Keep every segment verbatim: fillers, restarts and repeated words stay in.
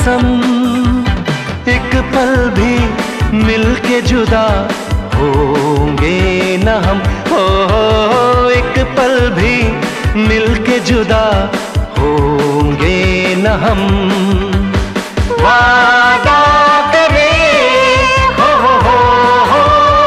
कसम, एक पल भी मिलके जुदा होंगे न हम। हो, हो एक पल भी मिलके जुदा होंगे न हम। वादा करें हो हो हो हो।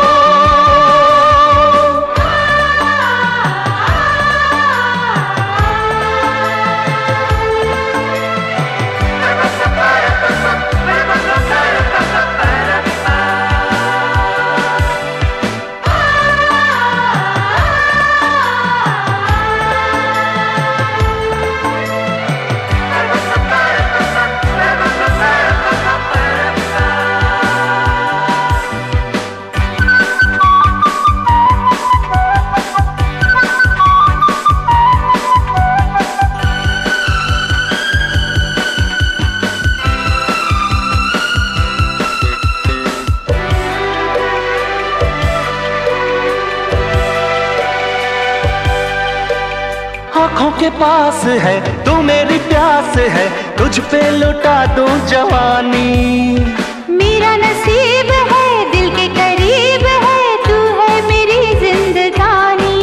आँखों के पास है तू मेरी प्यास है, तुझ पे लुटा दूं जवानी। मेरा नसीब है दिल के करीब है, तू है मेरी जिंदगानी।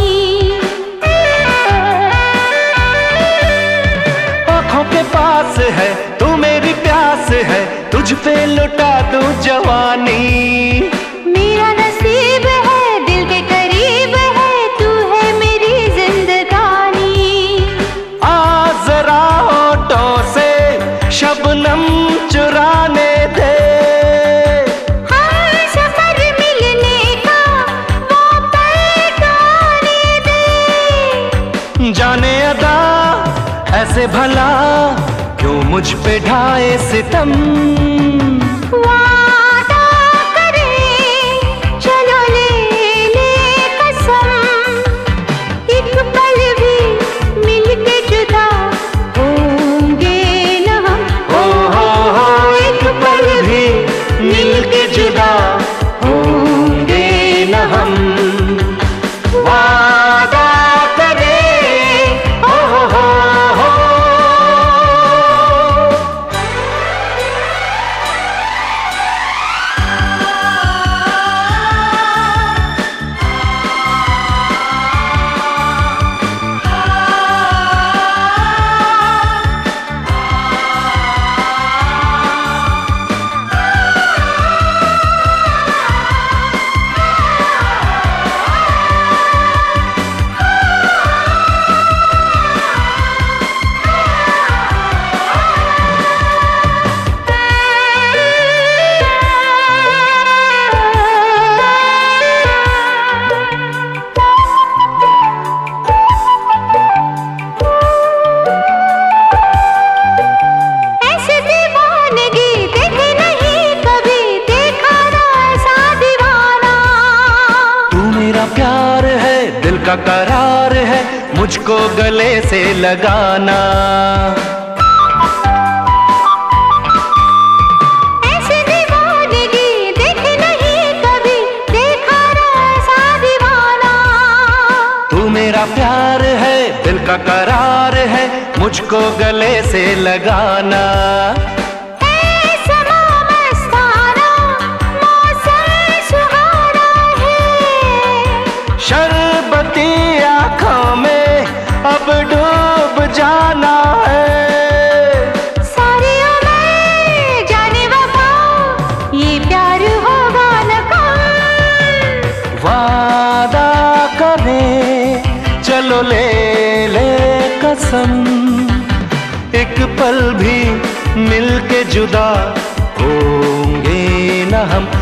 आँखों के पास है तू मेरी प्यास है, तुझ पे लुटा दूं जवानी। मेरा नसीब है दिल के करीब है, तू है मेरी जिंदगानी। आ जरा होठों से शबनम चुराने दे, हम सफर मिलने का वो पल गाने दे। जाने अदा ऐसे भला क्यों मुझ पे ढाए सितम। वादा करें चलो ले ले कसम, एक पल भी मिलके जुदा होंगे न हम। हो हो हो एक पल भी मिलके जुदा होंगे न हम। वादा करें हो हो हो हो। प्यार है दिल का करार है, मुझको गले से लगाना। ऐसे दीवानगी देखे नहीं कभी, देखा ना ऐसा दीवाना। तू मेरा प्यार है दिल का करार है, मुझको गले से लगाना। शरबती आँखों में अब डूब जाना है। सारी उम्र जाने वफा ये प्यार होगा न कम। वादा करें चलो ले ले कसम, एक पल भी मिलके जुदा होंगे न हम।